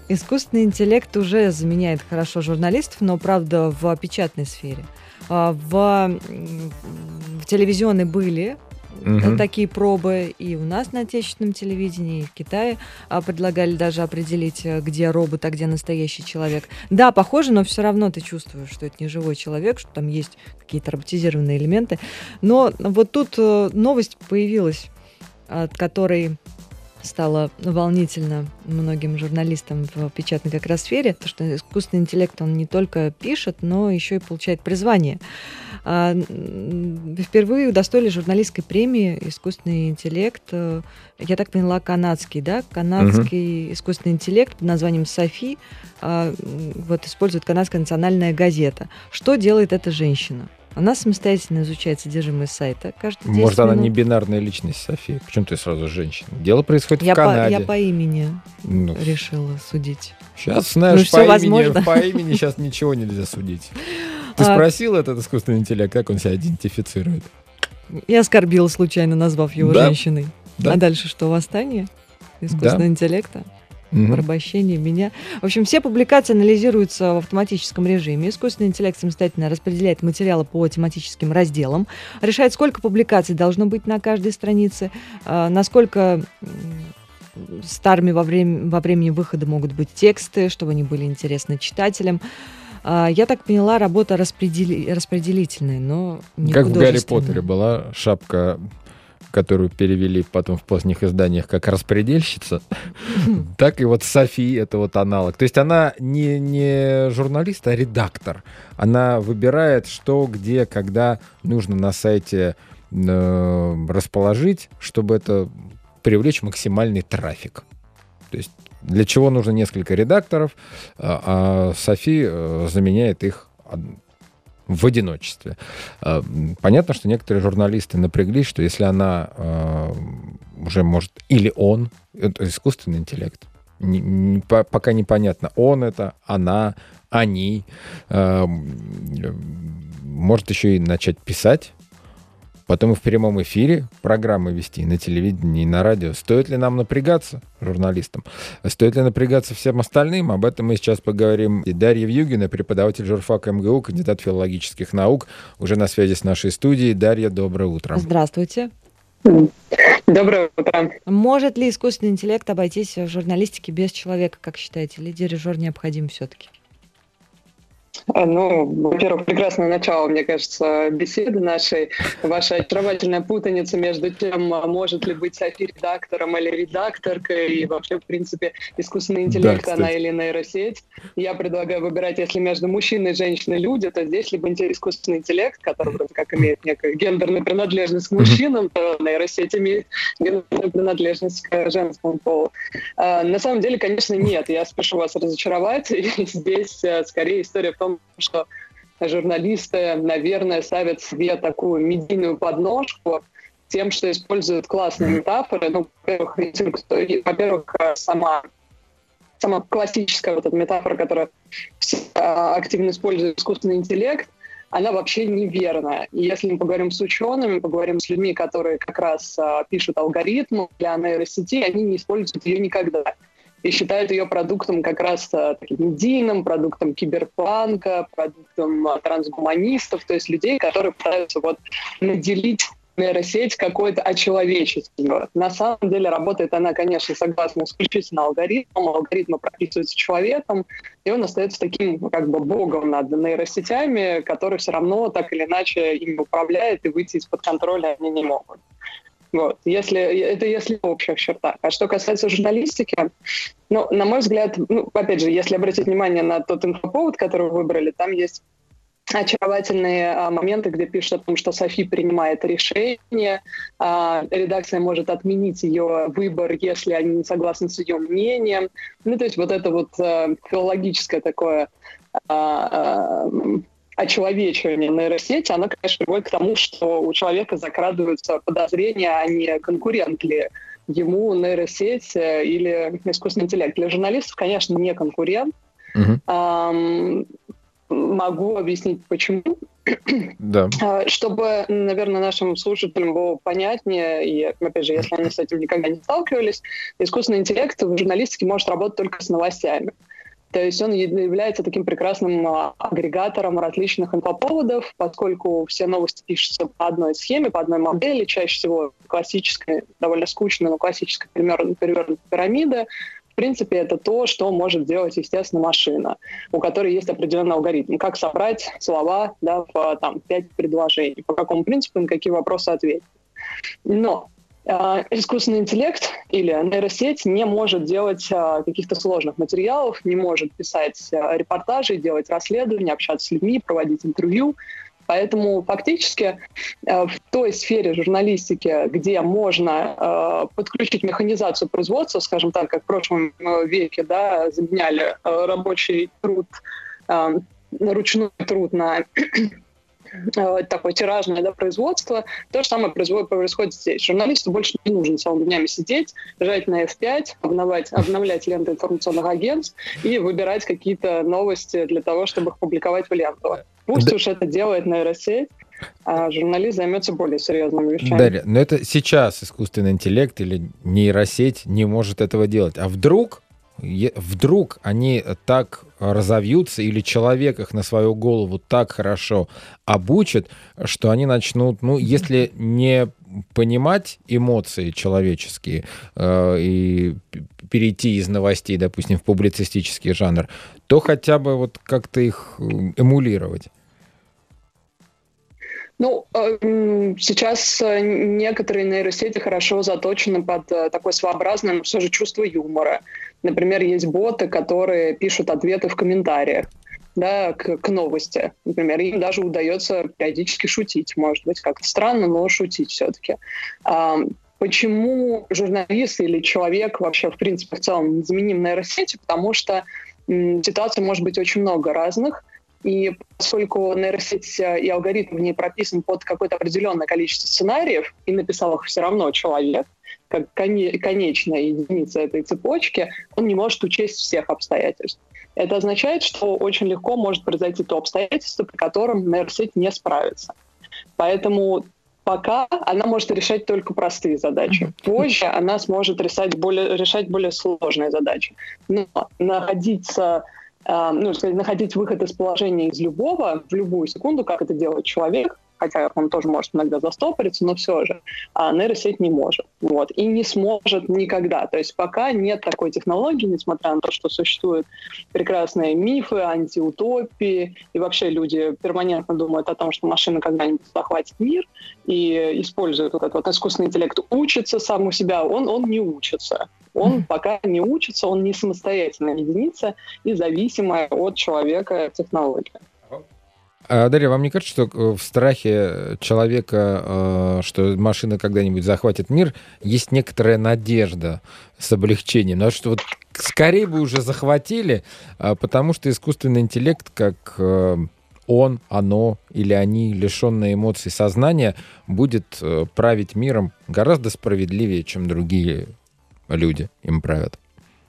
Искусственный интеллект уже заменяет хорошо журналистов, но, правда, в печатной сфере. В телевизионной были такие пробы и у нас на отечественном телевидении, и в Китае предлагали даже определить, где робот, а где настоящий человек. Да, похоже, но все равно ты чувствуешь, что это не живой человек, что там есть какие-то роботизированные элементы. Но вот тут новость появилась, от которой стало волнительно многим журналистам в печатной как раз сфере, то, что искусственный интеллект, он не только пишет, но еще и получает призвание. Впервые удостоили журналистской премии искусственный интеллект, я так поняла, канадский, да? Канадский искусственный интеллект под названием Софи вот использует канадская национальная газета. Что делает эта женщина? Она самостоятельно изучает содержимое сайта каждый 10 Может, она минут. не бинарная личность, София? Почему ты сразу женщина? Дело происходит в Канаде. Я по имени решила судить. Сейчас, знаешь, все возможно. По имени сейчас ничего нельзя судить. Ты спросил этот искусственный интеллект, как он себя идентифицирует? Я оскорбила, случайно назвав его женщиной. Да. А дальше что, восстание искусственного интеллекта? Порабощение меня. В общем, все публикации анализируются в автоматическом режиме. Искусственный интеллект самостоятельно распределяет материалы по тематическим разделам, решает, сколько публикаций должно быть на каждой странице, насколько старыми во времени выхода могут быть тексты, чтобы они были интересны читателям. Я так поняла, работа распределительная, но не как в Гарри художественная. Поттере была шапка, которую перевели потом в поздних изданиях как распредельщица, так и вот Софи, это вот аналог. То есть она не журналист, а редактор. Она выбирает, что, где, когда нужно на сайте расположить, чтобы это привлечь максимальный трафик. То есть для чего нужно несколько редакторов, а Софи заменяет их в одиночестве. Понятно, что некоторые журналисты напряглись, что если она уже может, или он, это искусственный интеллект, пока непонятно, он это, она, они, может еще и начать писать, потом и в прямом эфире программы вести, на телевидении, и на радио. Стоит ли нам напрягаться, журналистам? Стоит ли напрягаться всем остальным? Об этом мы сейчас поговорим. И Дарья Вьюгина, преподаватель журфака МГУ, кандидат филологических наук, уже на связи с нашей студией. Дарья, доброе утро. Здравствуйте. Доброе утро. Может ли искусственный интеллект обойтись в журналистике без человека, как считаете? Или дирижер необходим все-таки? Во-первых, прекрасное начало, мне кажется, беседы нашей. Ваша очаровательная путаница между тем, может ли быть Софи редактором или редакторкой, и вообще, в принципе, искусственный интеллект, она или нейросеть. Я предлагаю выбирать, если между мужчиной, женщиной, люди, то здесь либо искусственный интеллект, который вроде как имеет некую гендерную принадлежность к мужчинам, то нейросеть имеет гендерную принадлежность к женскому полу. На самом деле, конечно, нет. Я спешу вас разочаровать. И здесь скорее история в том, что журналисты, наверное, ставят себе такую медийную подножку тем, что используют классные метафоры. Во-первых, сама классическая вот эта метафора, которую активно использует искусственный интеллект, она вообще неверная. И если мы поговорим с учеными, поговорим с людьми, которые как раз пишут алгоритмы для нейросети, они не используют ее никогда. И считают ее продуктом как раз таким медийным, продуктом киберпанка, продуктом трансгуманистов, то есть людей, которые пытаются наделить нейросеть какой-то очеловечеством. На самом деле работает она, конечно, согласно исключительно алгоритмам. Алгоритмы прописываются человеком, и он остается таким богом над нейросетями, который все равно так или иначе им управляет, и выйти из-под контроля они не могут. Если в общих чертах. А что касается журналистики, на мой взгляд, опять же, если обратить внимание на тот инфоповод, который вы выбрали, там есть очаровательные моменты, где пишут о том, что Софи принимает решение, редакция может отменить ее выбор, если они не согласны с ее мнением. То есть это филологическое такое очеловечивание нейросети, оно, конечно, приводит к тому, что у человека закрадываются подозрения, а не конкурент ли ему нейросеть или искусственный интеллект. Для журналистов, конечно, не конкурент. Могу объяснить, почему. Да. Чтобы, наверное, нашим слушателям было понятнее, и, опять же, если они с этим никогда не сталкивались, искусственный интеллект в журналистике может работать только с новостями. То есть он является таким прекрасным агрегатором различных инфоповодов, поскольку все новости пишутся по одной схеме, по одной модели, чаще всего классической, довольно скучной, но классической перевернутой пирамиды. В принципе, это то, что может делать, естественно, машина, у которой есть определенный алгоритм. Как собрать слова, да, в 5 предложений, по какому принципу, на какие вопросы ответить. Но искусственный интеллект или нейросеть не может делать каких-то сложных материалов, не может писать репортажи, делать расследования, общаться с людьми, проводить интервью. Поэтому фактически в той сфере журналистики, где можно подключить механизацию производства, скажем так, как в прошлом веке, да, заменяли рабочий труд, ручной труд на такое тиражное производство, то же самое происходит здесь. Журналисту больше не нужно целыми днями сидеть, жать на F5, обновлять ленты информационных агентств и выбирать какие-то новости для того, чтобы их публиковать в ленту. Пусть уж это делает нейросеть, а журналист займется более серьезными вещами. Дарья, но это сейчас искусственный интеллект или нейросеть не может этого делать. А вдруг они так разовьются, или человек их на свою голову так хорошо обучит, что они начнут, если не понимать эмоции человеческие и перейти из новостей, допустим, в публицистический жанр, то хотя бы вот как-то их эмулировать. Сейчас некоторые нейросети хорошо заточены под такое своеобразное, все же, чувство юмора. Например, есть боты, которые пишут ответы в комментариях, да, к новости. Например, им даже удается периодически шутить. Может быть, как-то странно, но шутить все-таки. Почему журналист или человек вообще, в принципе, в целом незаменим нейросети? Потому что ситуаций может быть очень много разных. И поскольку нейросеть и алгоритм в ней прописан под какое-то определенное количество сценариев, и написал их все равно человек, как конечная единица этой цепочки, он не может учесть всех обстоятельств. Это означает, что очень легко может произойти то обстоятельство, при котором нейросеть не справится. Поэтому пока она может решать только простые задачи. Позже она сможет решать более сложные задачи. Но находить выход из положения из любого в любую секунду, как это делает человек, хотя он тоже может иногда застопориться, но все же нейросеть не может. И не сможет никогда. То есть пока нет такой технологии, несмотря на то, что существуют прекрасные мифы, антиутопии, и вообще люди перманентно думают о том, что машина когда-нибудь захватит мир, и используют этот искусственный интеллект, учится сам у себя, он не учится. Он пока не учится, он не самостоятельная единица и зависимая от человека технология. Дарья, вам не кажется, что в страхе человека, что машина когда-нибудь захватит мир, есть некоторая надежда с облегчением? Потому что скорее бы уже захватили, потому что искусственный интеллект, как оно или они, лишенные эмоций сознания, будет править миром гораздо справедливее, чем другие люди им правят.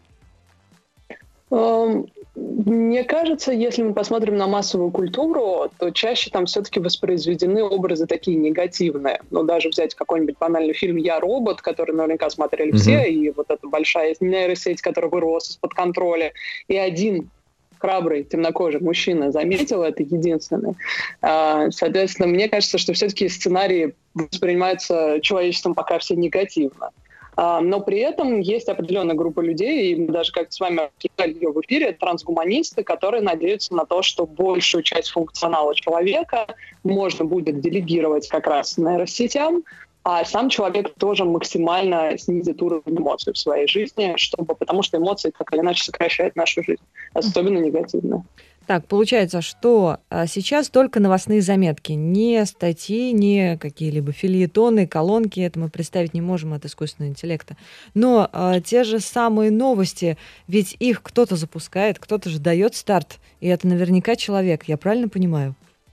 Мне кажется, если мы посмотрим на массовую культуру, то чаще там все-таки воспроизведены образы такие негативные. Даже взять какой-нибудь банальный фильм «Я робот», который наверняка смотрели все, и вот эта большая нейросеть, которая вырвалась из-под контроля, и один храбрый, темнокожий мужчина заметил это единственный. Соответственно, мне кажется, что все-таки сценарии воспринимаются человечеством пока все негативно. Но при этом есть определенная группа людей, и мы даже как-то с вами обсуждали ее в эфире, трансгуманисты, которые надеются на то, что большую часть функционала человека можно будет делегировать как раз нейросетям, а сам человек тоже максимально снизит уровень эмоций в своей жизни, потому что эмоции так или иначе сокращают нашу жизнь, особенно негативно. Так, получается, что сейчас только новостные заметки, не статьи, не какие-либо фельетоны, колонки, это мы представить не можем от искусственного интеллекта. Но те же самые новости, ведь их кто-то запускает, кто-то же дает старт, и это наверняка человек, я правильно понимаю?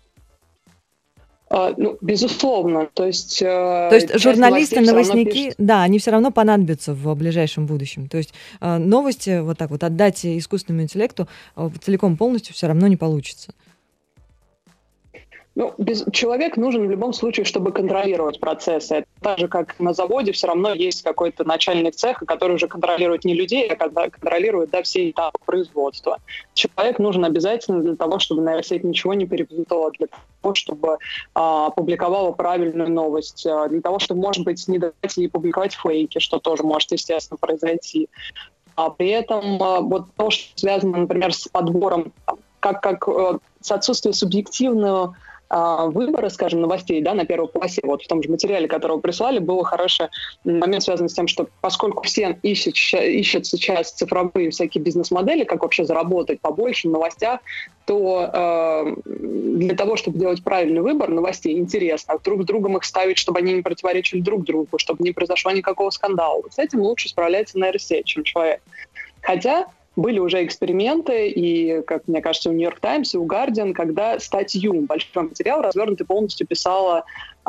Безусловно. То есть журналисты, новостники, да, они все равно понадобятся в ближайшем будущем. То есть новости вот так вот отдать искусственному интеллекту целиком полностью все равно не получится. Человек нужен в любом случае, чтобы контролировать процессы. Это так же, как на заводе, все равно есть какой-то начальник цеха, который уже контролирует не людей, а контролирует все этапы производства. Человек нужен обязательно для того, чтобы нейросеть ничего не перепутала, для того, чтобы публиковала правильную новость, для того, чтобы, может быть, не давать ей публиковать фейки, что тоже может, естественно, произойти. А при этом вот то, что связано, например, с подбором, как с отсутствием субъективного выбора, скажем, новостей, да, на первой полосе. Вот в том же материале, который вы прислали, был хороший момент, связанный с тем, что поскольку все ищут сейчас цифровые всякие бизнес-модели, как вообще заработать побольше в новостях, то для того, чтобы делать правильный выбор новостей, интересно, друг с другом их ставить, чтобы они не противоречили друг другу, чтобы не произошло никакого скандала. Вот с этим лучше справляется нейросеть, чем человек. Хотя были уже эксперименты, и, как мне кажется, у «Нью-Йорк Таймс» и у «Гардиан», когда статью, большой материал, развернутый полностью писала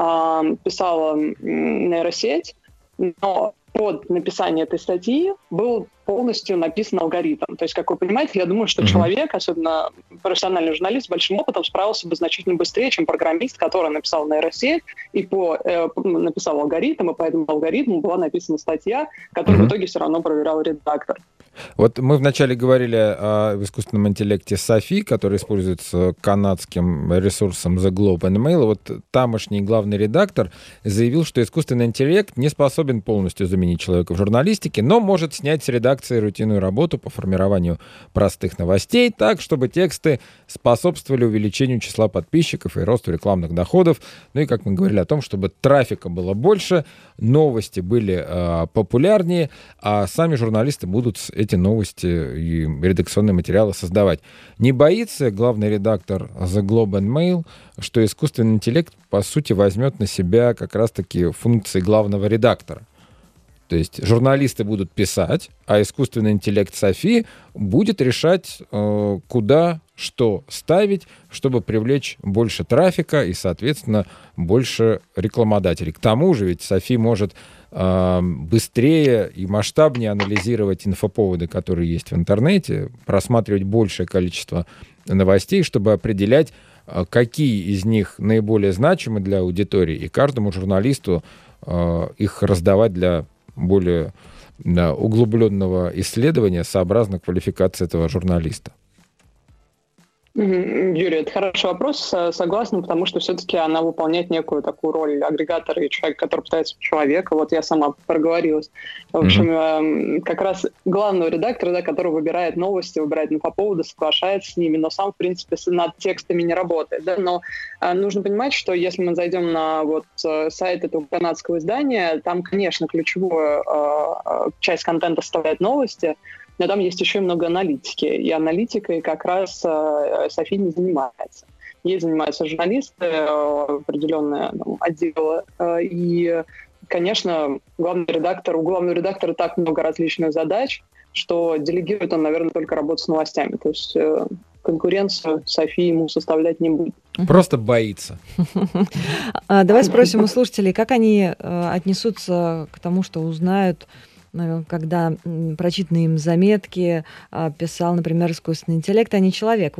нейросеть, но под написание этой статьи был полностью написан алгоритм. То есть, как вы понимаете, я думаю, что человек, особенно профессиональный журналист с большим опытом, справился бы значительно быстрее, чем программист, который написал нейросеть и написал алгоритм, и по этому алгоритму была написана статья, которую в итоге все равно проверял редактор. Вот мы вначале говорили о искусственном интеллекте Софи, который используется канадским ресурсом The Globe and Mail. Вот тамошний главный редактор заявил, что искусственный интеллект не способен полностью заменить человека в журналистике, но может снять с редакции рутинную работу по формированию простых новостей так, чтобы тексты способствовали увеличению числа подписчиков и росту рекламных доходов. Ну и, как мы говорили о том, чтобы трафика было больше, новости были популярнее, а сами журналисты будут эти новости и редакционные материалы создавать. Не боится главный редактор The Globe and Mail, что искусственный интеллект, по сути, возьмет на себя как раз-таки функции главного редактора. То есть журналисты будут писать, а искусственный интеллект Софи будет решать, куда что ставить, чтобы привлечь больше трафика и, соответственно, больше рекламодателей. К тому же ведь Софи может быстрее и масштабнее анализировать инфоповоды, которые есть в интернете, просматривать большее количество новостей, чтобы определять, какие из них наиболее значимы для аудитории, и каждому журналисту их раздавать для более углубленного исследования сообразно квалификации этого журналиста. Юрий, это хороший вопрос, согласна, потому что все-таки она выполняет некую такую роль агрегатора и человека, который пытается человека. Вот я сама проговорилась. В общем, как раз главного редактора, да, который выбирает новости, выбирает инфоповоды, соглашается с ними, но сам, в принципе, над текстами не работает. Да? Но нужно понимать, что если мы зайдем на сайт этого канадского издания, там, конечно, ключевую часть контента составляют новости, но там есть еще и много аналитики. И аналитикой как раз Софи не занимается. Ей занимаются журналисты, определенные отделы. И, конечно, у главного редактора так много различных задач, что делегирует он, наверное, только работу с новостями. То есть конкуренцию Софи ему составлять не будет. Просто боится. Давай спросим у слушателей, как они отнесутся к тому, что узнают, когда прочитанные им заметки писал, например, искусственный интеллект, а не человек.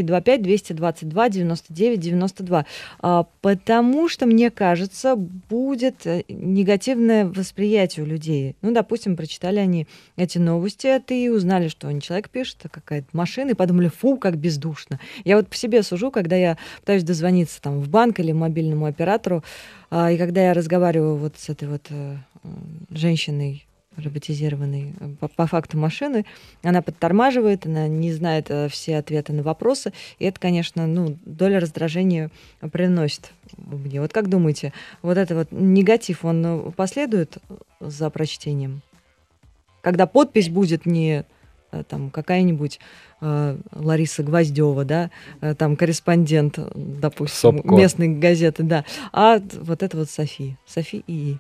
8-925-222-99-92. Потому что, мне кажется, будет негативное восприятие у людей. Ну, допустим, прочитали они эти новости, и узнали, что не человек пишет, а какая-то машина, и подумали, фу, как бездушно. Я вот по себе сужу, когда я пытаюсь дозвониться там, в банк или мобильному оператору, и когда я разговариваю вот с этой вот женщиной, роботизированной по факту машины, она подтормаживает, она не знает все ответы на вопросы, и это, конечно, доля раздражения приносит мне. Вот как думаете, вот этот вот негатив, он последует за прочтением? Когда подпись будет не там какая-нибудь Лариса Гвоздева, да, там корреспондент, допустим, Сопко. местной газеты, да, а вот это вот Софи ИИ.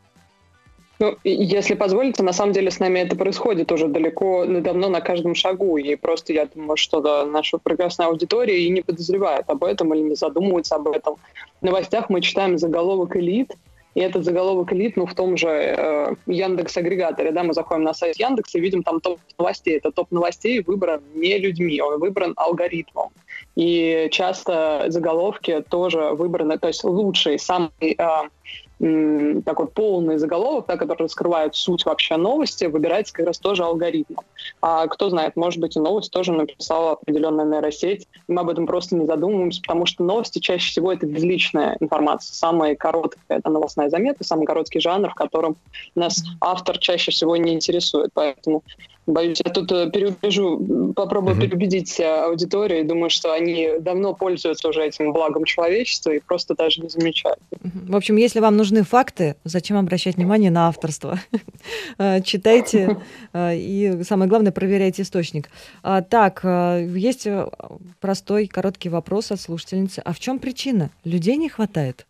Если позволите, на самом деле с нами это происходит уже давно на каждом шагу. И просто я думаю, что наша прекрасная аудитория и не подозревает об этом или не задумывается об этом. В новостях мы читаем заголовок «Элит», и этот заголовок «Элит», в том же Яндекс.Агрегаторе, да, мы заходим на сайт Яндекса и видим там топ новостей. Это топ новостей выбран не людьми, он выбран алгоритмом. И часто заголовки тоже выбраны, то есть лучший, самый такой полный заголовок, да, который раскрывает суть вообще новости, выбирается как раз тоже алгоритмом. А кто знает, может быть, и новость тоже написала определенная нейросеть, и мы об этом просто не задумываемся, потому что новости чаще всего это безличная информация. Самая короткая — это новостная заметка, самый короткий жанр, в котором нас автор чаще всего не интересует. Поэтому, боюсь, я тут попробую переубедить аудиторию, и думаю, что они давно пользуются уже этим благом человечества и просто даже не замечают. В общем, если вам нужны факты, зачем обращать внимание на авторство? Читайте и, самое главное, проверяйте источник. Так, есть простой, короткий вопрос от слушательницы. А в чем причина? Людей не хватает?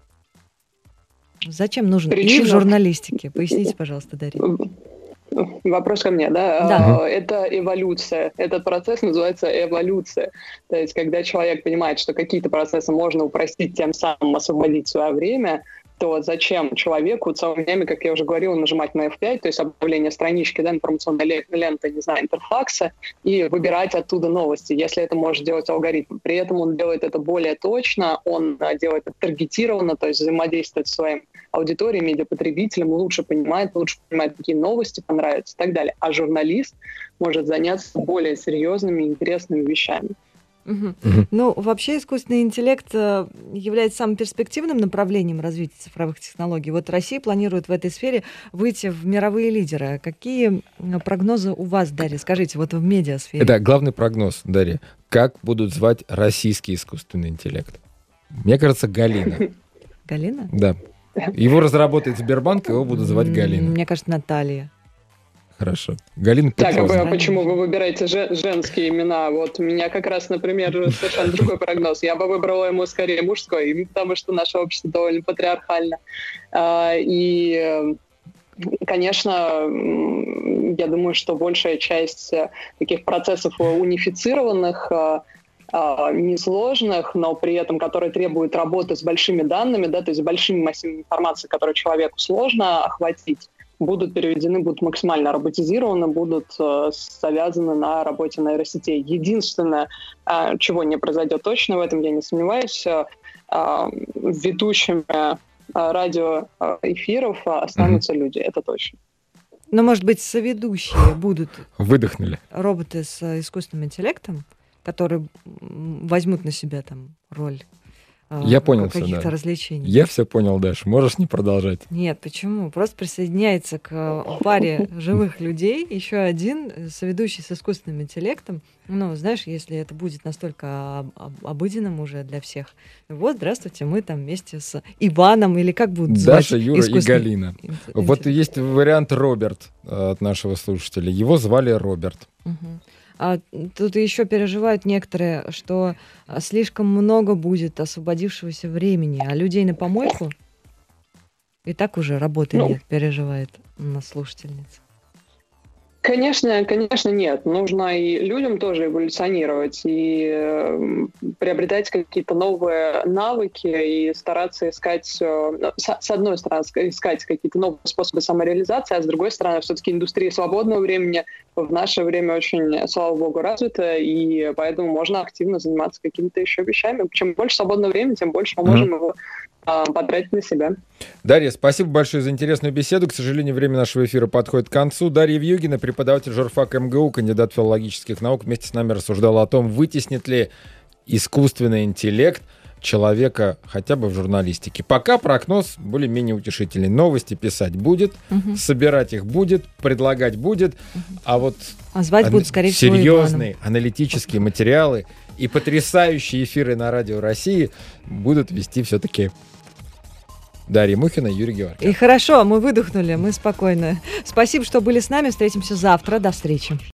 Зачем нужен и в журналистике? Поясните, пожалуйста, Дарья. Вопрос ко мне, да? Да. Это эволюция. Этот процесс называется эволюция. То есть, когда человек понимает, что какие-то процессы можно упростить, тем самым освободить свое время, то зачем человеку целыми днями, как я уже говорила, нажимать на F5, то есть обновление странички, да, информационной ленты, не знаю, интерфакса, и выбирать оттуда новости, если это может делать алгоритм. При этом он делает это более точно, он делает это таргетированно, то есть взаимодействует с своим аудиторией, медиапотребителем, лучше понимает, какие новости понравятся и так далее. А журналист может заняться более серьезными и интересными вещами. Ну, вообще искусственный интеллект является самым перспективным направлением развития цифровых технологий. Вот Россия планирует в этой сфере выйти в мировые лидеры. Какие прогнозы у вас, Дарья? Скажите, вот в медиасфере. Это главный прогноз, Дарья. Как будут звать российский искусственный интеллект? Мне кажется, Галина. Галина? Да. Его разработает Сбербанк, его будут звать Галина. Мне кажется, Наталья. Хорошо. Галина Петрова. Так, а почему вы выбираете женские имена? Вот у меня как раз, например, совершенно другой прогноз. Я бы выбрала ему скорее мужской, потому что наше общество довольно патриархально. И, конечно, я думаю, что большая часть таких процессов унифицированных, несложных, но при этом, которые требуют работы с большими данными, да, то есть большими массивами информации, которые человеку сложно охватить, будут переведены, будут максимально роботизированы, будут завязаны на работе нейросетей. Единственное, чего не произойдет точно, в этом я не сомневаюсь, ведущими радиоэфиров останутся люди, это точно. Но, может быть, соведущие будут Выдохнули. Роботы с искусственным интеллектом, которые возьмут на себя там роль Я понял каких-то да. развлечений. Я все понял, Даш. Можешь не продолжать. Нет, почему? Просто присоединяется к паре живых людей еще один соведущий с искусственным интеллектом. Ну, знаешь, если это будет настолько обыденным уже для всех. Вот, здравствуйте, мы там вместе с Иваном, или как будут звать? Даша, Юра и Галина. Вот есть вариант Роберт от нашего слушателя. Его звали Роберт. А тут еще переживают некоторые, что слишком много будет освободившегося времени, а людей на помойку и так уже работы нет, переживает у нас слушательница. Конечно, нет. Нужно и людям тоже эволюционировать, и приобретать какие-то новые навыки, и стараться искать, с одной стороны, искать какие-то новые способы самореализации, а с другой стороны, все-таки индустрия свободного времени в наше время очень, слава богу, развита, и поэтому можно активно заниматься какими-то еще вещами. Чем больше свободного времени, тем больше мы можем его потратить на себя. Дарья, спасибо большое за интересную беседу. К сожалению, время нашего эфира подходит к концу. Дарья Вьюгина, преподаватель журфака МГУ, кандидат филологических наук, вместе с нами рассуждала о том, вытеснит ли искусственный интеллект человека хотя бы в журналистике. Пока прогноз более-менее утешительный. Новости писать будет, собирать их будет, предлагать будет, а вот звать будут, скорее всего, серьезные аналитические материалы и потрясающие эфиры на Радио России будут вести все-таки Дарья Мухина и Юрий Георгиев. И хорошо, мы выдохнули, мы спокойно. Спасибо, что были с нами. Встретимся завтра. До встречи.